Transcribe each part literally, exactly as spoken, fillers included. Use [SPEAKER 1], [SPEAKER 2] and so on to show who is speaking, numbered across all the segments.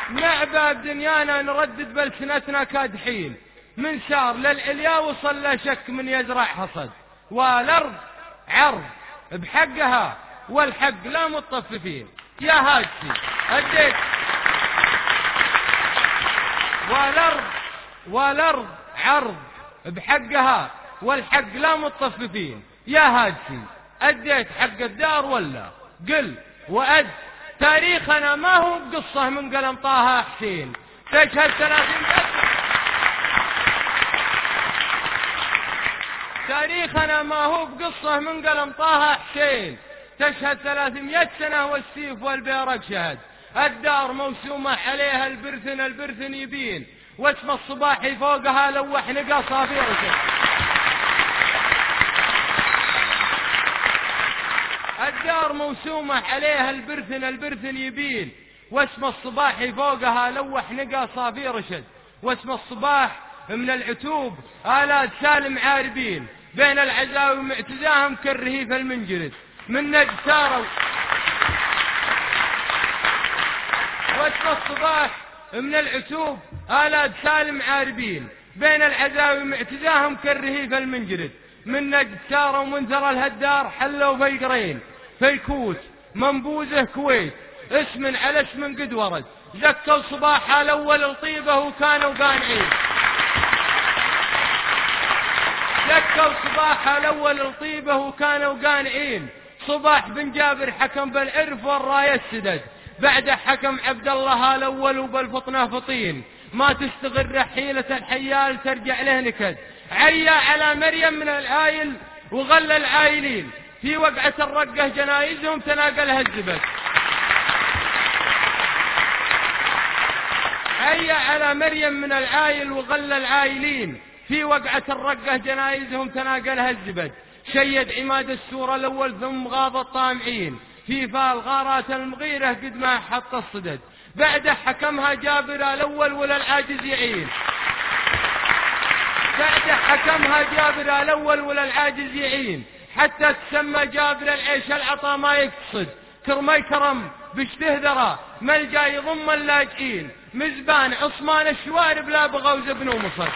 [SPEAKER 1] نعبى بدنيانا نردد بلسنتنا كادحين، من شار للعليا وصل لا شك من يزرع حصد، والأرض عرض بحقها والحق لا مطففين. يا هاجسي أديت والأرض والأرض عرض بحقها والحق لا مطففين. يا هاجسي أديت حق الدار ولا قل وأد. تاريخنا ما هو قصة من قلم طه حسين، تشهد ثلاثين تاريخنا ما هو بقصة من قلم طه حسين، تشهد ثلاثمية سنة والسيف والبيرق شهد. الدار موسومة عليها البرثن البرثن يبين، واسم الصباحي فوقها لوح نقى صافيرته. الدار موسومة عليها البرثن البرثن يبين، واسم الصباحي فوقها لوح نقى صافي رشد. واسم الصباح من العتوب آلات سالم عاربين، بين العزاوي معتزاهم كالرهيف المنجرد من نجد ساروا. واسم الصباح من العتوب آلات سالم عاربين، بين العزاوي معتزاهم كالرهيف المنجرد من نجد ساروا. منذر الهدار حلوا فيقرين، فيكوت منبوزه كويت، اسم على اسم قد ورد. زكوا صباحها الأول الطيبة وكانوا قانعين، زكوا صباحها الأول الطيبة وكانوا قانعين. صباح بن جابر حكم بالعرف والراية السدد، بعده حكم عبد الله الأول وبالفطنة فطين. ما تستغر حيلة الحيال ترجع له نكد، عيا على مريم من الآيل وغل العايلين. في وقعة الرقة جنايزهم تناقلها الزبد، عيا على مريم من الآيل وغل العايلين. في وقعة الرقة جنايزهم تناقلها الزبد. شيد عماد السورة الأول ثم غاض الطامعين، في فال غارات المغيرة قد ما حط الصدد. بعده حكمها جابر الأول وللعاجز يعين، بعده حكمها جابر الأول وللعاجز يعين. حتى تسمى جابر العيش العطا ما يقصد، كرمي كرم بشتهدرة ملجا يضم اللاجئين. مزبان عثمان الشوارب لا بغوز ابن مصر،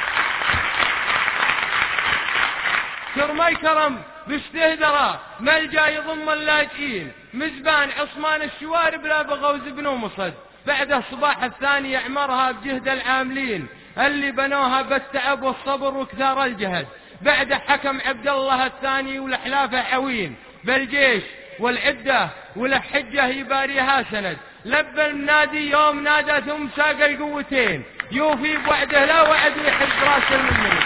[SPEAKER 1] كرمي كرم بشتهدرة ملجا يضم اللاجئين. مزبان عثمان الشوارب لا بغوز ابن مصد. بعده صباح الثاني يعمرها بجهد العاملين، اللي بنوها بالتعب والصبر وكثار الجهد. بعده حكم عبد الله الثاني والحلافة عوين، بالجيش والعدة والحجة يباريها سند. لبى المنادي يوم نادى ثم ساق القوتين، يوفي بوعده لا وعد ويحز راس المنمن.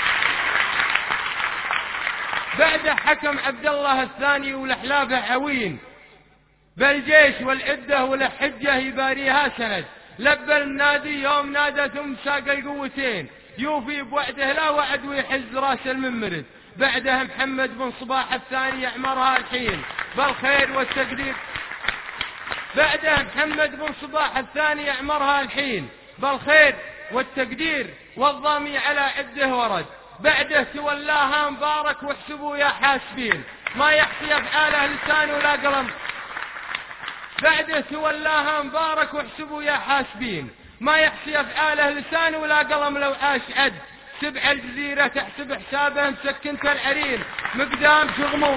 [SPEAKER 1] بعده حكم عبد الله الثاني والحلافة عوين، بالجيش والعدة والحجة يباريها سند. لبى المنادي يوم نادى ثم ساق القوتين، يوفي بوعده لا وعد ويحز راس المنمرد. بعده محمد بن صباح الثاني يعمرها الحين بالخير والتقدير، بعده محمد بن صباح الثاني يعمرها الحين بالخير والتقدير، والضامي على عده ورد. بعده تولاها مبارك واحسبوا يا حاسبين، ما يحصي افعاله لسان ولا قلم. بعده تولاها مبارك واحسبوا يا حاسبين، ما يحصي افعاله لسان ولا قلم. لو عاش عد سبع الجزيرة تحسب حسابه مسكنت العرين مقدام شغمه،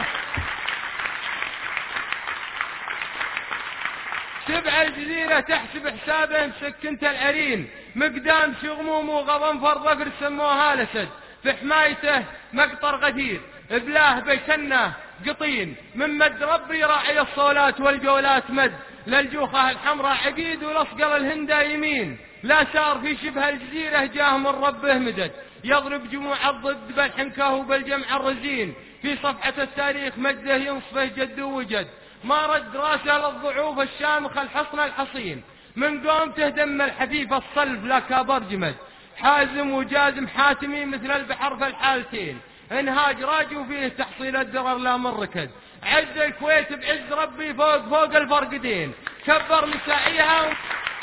[SPEAKER 1] سبع الجزيرة تحسب حسابه مسكنت العرين مقدام شغموم وغضنفر ظفر سموها لسد. في حمايته مقطر غدير بلاه بيتنه قطين، من مد ربي راعي الصولات والجولات مد. للجوخة الحمراء عقيد ولصقل الهندة يمين، لا سار في شبه الجزيرة جاه من ربه مدد. يضرب جموع الضد بالحنكة وبالجمع الرزين، في صفحة التاريخ مجده ينصفه جد وجد. ما رد راسه للضعوف الشامخ الحصن الحصين، من قوم تهدم الحفيف الصلب لا كابر جمد. حازم وجازم حاتمي مثل البحر في الحالتين، انهاج راجو فيه تحصيل الدرر لا من ركد. عز الكويت بعز ربي فوق فوق الفرقدين، كبر مساعيها و...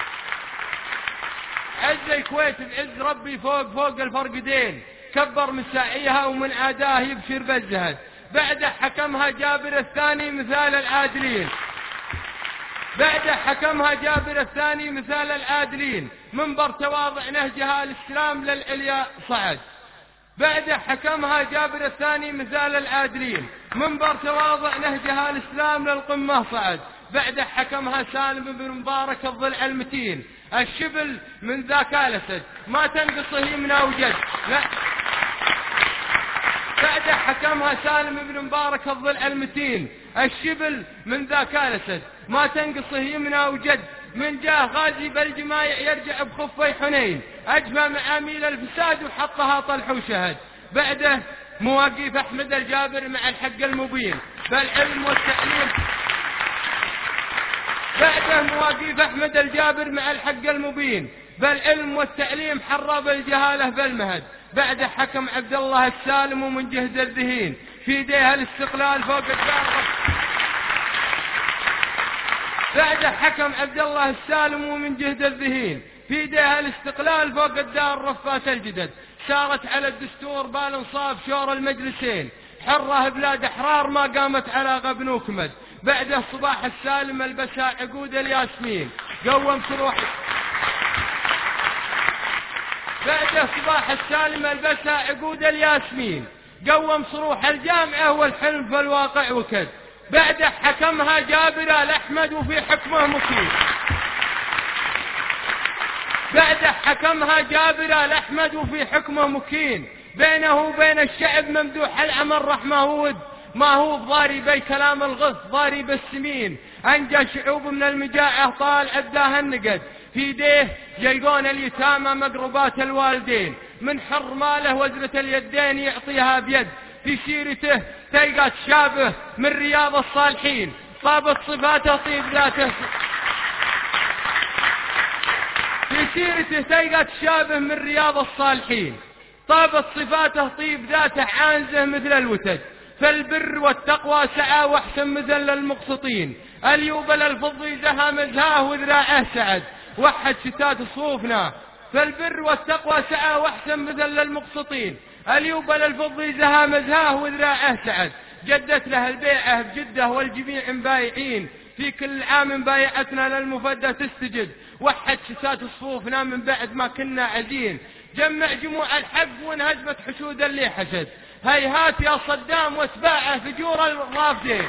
[SPEAKER 1] عز الكويت بعز ربي فوق فوق الفرقدين، كبر مساعيها ومن عاداه يبشر بالزهد. بعده حكمها جابر الثاني مثال العادلين، بعد حكمها جابر الثاني مثال العادلين، منبر تواضع نهجها الإسلام للعليا صعد. بعد حكمها جابر الثاني مثال العادلين، منبر تواضع نهجها الإسلام للقمة صعد. بعد حكمها سالم بن مبارك الضلع المتين، الشبل من ذاك الأسد ما تنقصه يمنى وجد. لا. بعد حكمها سالم بن مبارك الضلع المتين، الشبل من ذاك الأسد ما تنقصه يمنى وجد. من جاه غازي بالجمايع يرجع بخفي حنين، أجمع معاميل الفساد وحطها طلح وشهد. بعده مواقيف أحمد الجابر مع الحق المبين بالعلم والتعليم. بعده مواقيف أحمد الجابر مع الحق المبين بالعلم والتعليم، حرب الجهالة بالمهد. بعد حكم عبد الله السالم ومن جهد الذهين، في يديها الاستقلال فوق الدار. بعد حكم عبد الله السالم ومن جهد الذهين، في يديها الاستقلال فوق الدار رفات الجدد. سارت على الدستور بالانصاف شور المجلسين، حرة بلاد أحرار ما قامت على غبن وكمد. بعده صباح السالم البسها عقود الياسمين، قوم سروح. بعده صباح السالم البسها عقود الياسمين، قوم صروح الجامعة والحلم في الواقع وكد. بعده حكمها جابر الأحمد وفي حكمه مكين. بعده حكمها جابر الأحمد وفي حكمه مكين، بينه وبين الشعب ممدوح العمل رحمه ود. ما هو ضارب كلام الغث ضارب السمين، أنجى شعوب من المجاعة طال عداه النقد. في يديه جيقون اليتامى مقربات الوالدين، من حر ماله وزرة اليدين يعطيها بيد. في سيرته تلقى تشابه من رياض الصالحين، طابت صفاته طيب ذاته. في سيرته تلقى تشابه من رياض الصالحين، طابت صفاته طيب ذاته عانزه مثل الوتد. فالبر والتقوى سعى واحسن مثل المقسطين، اليوبل الفضي زها مزهاه وذراعه سعد، وحد شتات صوفنا. فالبر والتقوى سعى واحسن مثل المقسطين، اليوبل الفضي زها مزهاه وذراعه سعد. جدت له البيعة بجدة والجميع بايعين، في كل عام بايعتنا للمفدى تستجد. وحد شتات صفوفنا من بعد ما كنا عزين، جمع جموع الحق وانهزمت حشود اللي حشد. هيهات يا صدام واتباعه فجور الرافدين.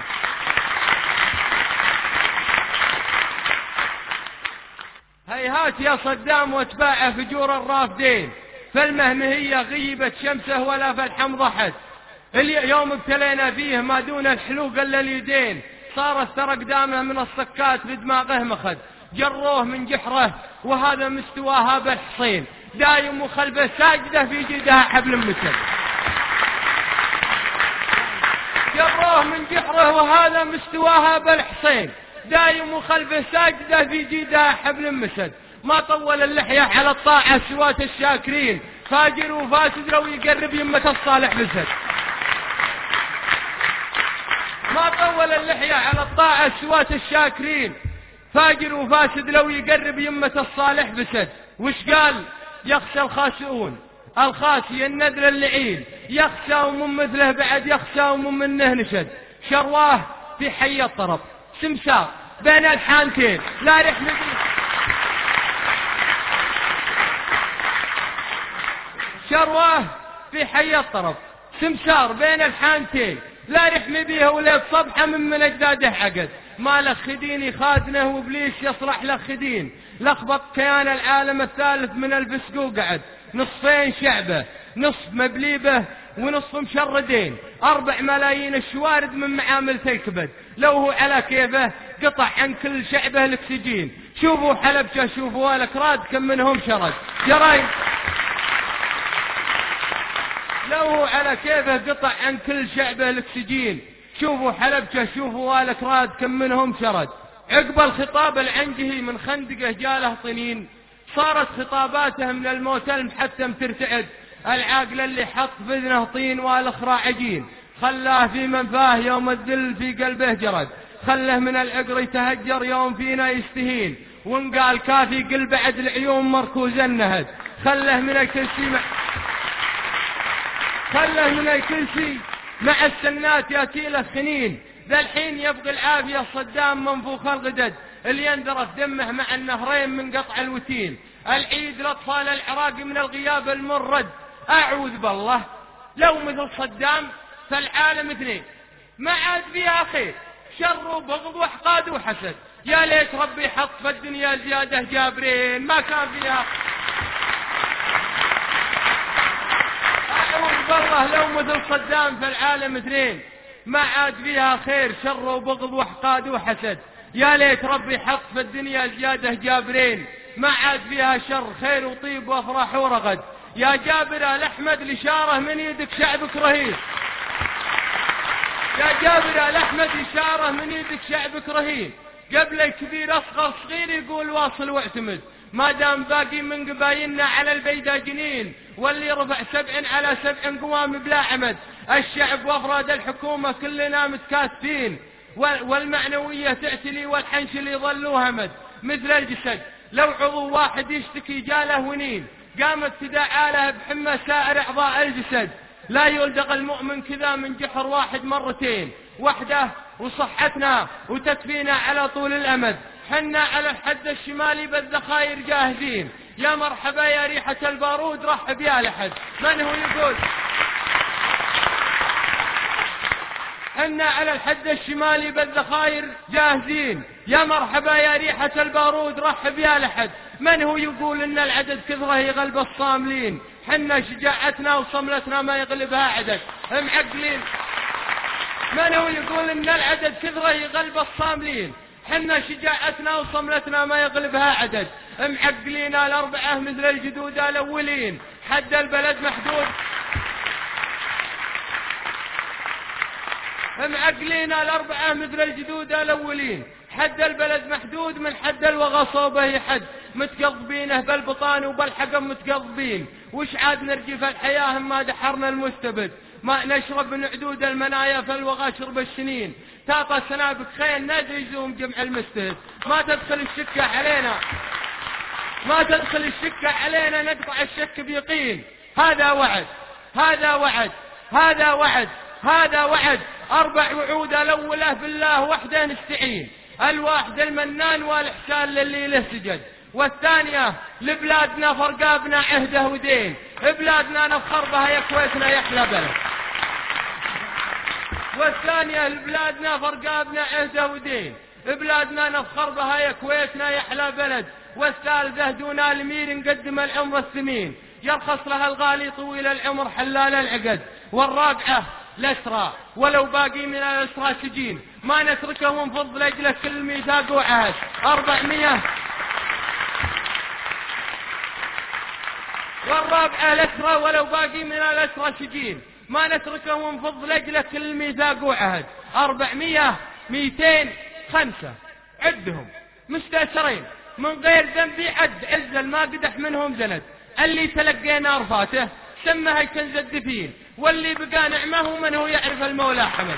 [SPEAKER 1] هيهات يا صدام واتباعه فجور الرافدين، فالمهمهية غيبت شمسه ولا فالحم ضحت. اليوم ابتلينا فيه ما دون الحلوق الا اليدين، صار الثرى قدامه من الصكات بدماغه مخد. جروه من جحره وهذا مستواها بالحصين، دايم وخلفه ساجده في جيدها حبل مسد. جروه من جحره وهذا مستواها بالحصين، دايم وخلفه ساجده في جيدها حبل مسد. ما طول اللحية على الطاعة سوات الشاكرين، فاجر وفاسد لو يقرب يمة الصالح بسد. ما طول اللحية على الطاعة سوات الشاكرين، فاجر وفاسد لو يقرب يمة الصالح بسد. وش قال؟ يخشى الخاسئون الخاسي النذر اللعين، يخشى ومن مثله بعد يخشى ومن منه نشد. شرواه في حي الطرب سمسار بين الحانتين، لا رح نبي. شرواه في حي الطرب سمسار بين الحانتين، لا رحم بيها ولا بصبحة من من أجداده عقد. ما لك خدين يخادنه وإبليس يصلح لك خدين، لخبط كيان العالم الثالث من الفسق وقعد. نصفين شعبه، نصف مبليبه ونصف مشردين، أربع ملايين الشوارد من معامل الكبد. لو هو على كيفه قطع عن كل شعبه الأكسجين. شوفوا حلبشة شوفوا الأكراد كم منهم شرد جرايم. لو هو على كيفه قطع عن كل شعبه الأكسجين. شوفوا حلبشة شوفوا الأكراد كم منهم شرد. عقب الخطاب العنجهي من خندقه جاله طنين، صارت خطاباته من الموت المحتم ترتعد. العاقل اللي حط في اذنه طين والاخرى عجين، خلاه في منفاه يوم الذل في قلبه جرد. خله من العقر يتهجر يوم فينا يستهين، وان قال كافي قل بعد العيون مركوز النهد. خله من الكرسي مع خله من الكرسي مع السنات ياتي له خنين. ذا الحين يبغي العافية صدام منفوخ الغدد، اللي يندرس دمه مع النهرين من قطع الوتين. العيد لأطفال العراق من الغياب المرد. أعوذ بالله، لو مثل صدام فالعالم اثنين، ما عاد فيها خير، شر وبغض وحقاد وحسد. يا ليت ربي حط في الدنيا زيادة جابرين، ما كان فيها. أعوذ بالله، لو مثل صدام فالعالم اثنين، ما عاد فيها خير، شر وبغض وحقاد وحسد. يا ليت ربي حط في الدنيا زيادة جابرين، ما عاد فيها شر، خير وطيب وافراح ورغد. يا جابر آل أحمد الإشارة من يدك شعبك رهيب. يا جابر آل أحمد إشارة من يدك شعبك رهيب. قبل الكبير أصغر صغير يقول واصل واعتمد، ما دام باقي من قبايلنا على البيدة جنين، واللي رفع سبع على سبع قوام بلا عمد. الشعب وافراد الحكومة كلنا متكاتفين، والمعنوية تعتلي والحنشل يظلوا همد. مثل الجسد لو عضو واحد يشتكي جاله ونين، قامت تداعى له بحمى سائر أعضاء الجسد. لا يلدغ المؤمن كذا من جحر واحد مرتين، وحده وصحتنا وتكفينا على طول الأمد. حنا على الحد الشمالي بالذخاير جاهزين، يا مرحبا يا ريحة البارود رحب يا لحد. من هو يقول؟ حنا على الحد الشمالي بالذخاير جاهزين، يا مرحبا يا ريحة البارود رحب يا لحد. من هو يقول ان العدد كثره يغلب الصاملين؟ حنا شجاعتنا وصملتنا ما يغلبها عدد، معقلين. من هو يقول ان العدد كثره يغلب الصاملين؟ حنا شجاعتنا وصملتنا ما يغلبها عدد، معقلين. الأربعة مثل الجدود الأولين، حد البلد محدود. معقلين الأربعة مثل الجدود الأولين، حد البلد محدود، من حد الوغى صوبه حد. متقضبينه بالبطان وبالحقم متقضبين، وش عاد نرجي في الحياة ما دحرنا المستبد. ما نشرب من عدود المنايا في الوغى شرب السنين، تاقى سنابك خيل نادري يجوم جمع المستهد. ما تدخل الشكة علينا، ما تدخل الشكة علينا، نقطع الشك بيقين. هذا وعد، هذا وعد، هذا وعد، هذا وعد. أربع وعود، الأولى بالله وحده نستعين، الواحد المنان والإحسان للي له سجد. والثانية لبلادنا فرقابنا عهده ودين، بلادنا نفخر بها يا كويتنا يحلى بلد. والثانية لبلادنا فرقابنا عهده ودين، بلادنا نفخر بها يا كويتنا يحلى بلد. والثالثة دون المير نقدم العمر الثمين، يرخص لها الغالي طويل العمر حلال العقد. والرابعة الأسرى، ولو باقي من الأسرى سجين، ما نتركهم فضل أجل كل ميثاق وعهد. أربعمية. والرابعة الأسرى، ولو باقي من الأسرى سجين، ما نتركهم فضل أجل كل ميثاق وعهد. أربعمية. ميتين. خمسة. عدهم مستأسرين من غير ذنب عد، عزل ما قدح منهم زند. اللي تلقينا رفاته سمها كنز الدفين، واللي بقى نعمه من هو يعرف المولى حمد.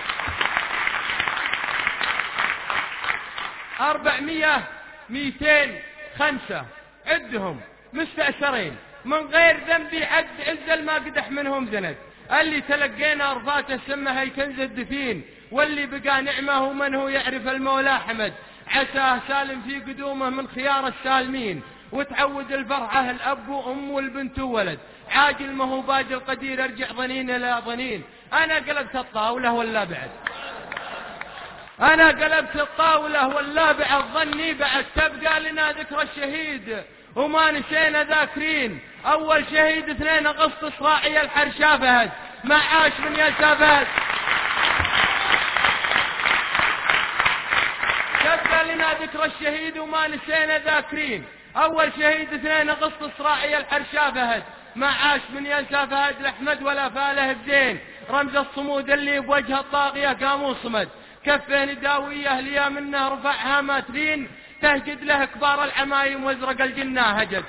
[SPEAKER 1] أربعمية. ميتين. خمسة. عدهم مستأسرين من غير ذنب عد، عزل ما قدح منهم زند. اللي تلقينا رفاته سمها كنز الدفين، واللي بقى نعمه من هو يعرف المولى حمد. عساه سالم في قدومه من خيار السالمين، وتعود الفرحة الأب وأم والبنت وولد. عاجل ما هو باجل قدير، ارجع ظنين إلى ظنين. أنا قلبت الطاولة ولا بعد؟ أنا قلبت الطاولة ولا بعد؟ ظني بعد تبقى لنا ذكرى الشهيد، وما نسينا ذاكرين. أول شهيد اثنين أغسطس راعي الحرشا فهد، ما عاش من يلسى فهد. تبقى لنا ذكرى الشهيد وما نسينا ذاكرين. أول شهيد اثنين أغسطس راعي الحرشا فهد، ما عاش من ينسى فهد الأحمد ولا فاله الزين. رمز الصمود اللي بوجه الطاغية قاموا صمد، كفه نداوية ليا منه رفعها ماترين، تهجد له كبار العمايم وازرق الجنة هجد.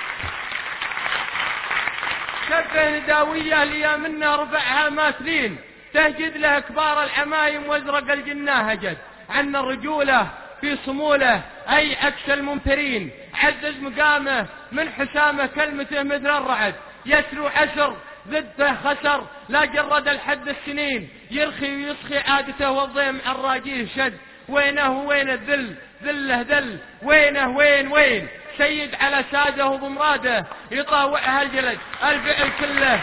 [SPEAKER 1] كفه نداوية ليا منه رفعها ماترين، تهجد له كبار العمايم وازرق الجنة هجد. عن الرجولة في صموله أي عكس الممترين، عزز مقامه من حسامه كلمته مثل الرعد. يسلو عسر ضده خسر، لا جرد الحد السنين، يرخي ويسخي عادته والضيم عراجيه شد. وينه وين الذل ذله ذل وينه وين وين سيد على ساده وبمراده يطاوعها الجلد. الفعل كله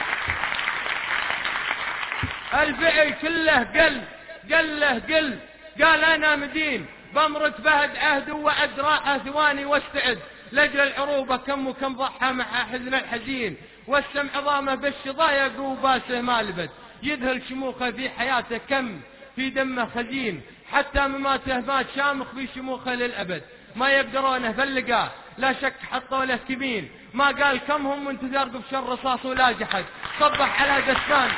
[SPEAKER 1] الفعل كله قل قل له قل قال أنا مدين بمرك فهد عهد وعد راحة ثواني واستعد لجل العروبة كم وكم ضحى مع حزن الحزين والسمع عظامه بالشظايا وباسه ما لبد يذهل شموخه في حياته كم في دمه خزين حتى مماته مات شامخ في شموخه للأبد ما يقدرونه فلقاه لا شك حطوا له كمين ما قال كم هم منتظر بشر رصاص ولا جحد صبح على دسمان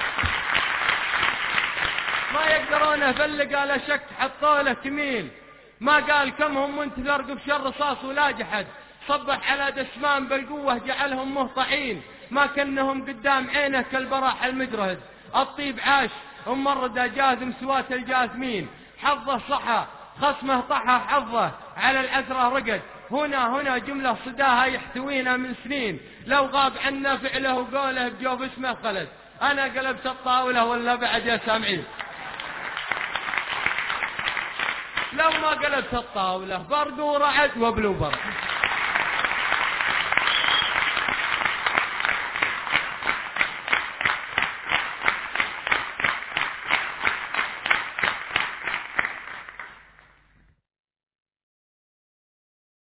[SPEAKER 1] ما يقدرونه فلقاه لا شك حطوا له كمين ما قال كم هم منتظر بشر رصاص ولا جحد صبح على دسمان بالقوة جعلهم مهطعين ما كنهم قدام عينه كالبراح المجرهد الطيب عاش ومرده جاثم سوات الجاثمين حظه صحى خصمه طحى حظه على العثرة رقد هنا هنا جملة صداها يحتوينا من سنين لو غاب عنا فعله وقوله بجوف اسمه خلد. أنا قلبت الطاولة ولا بعد يا سامعين لو ما قلبت الطاولة برد ورعد وبلو برد.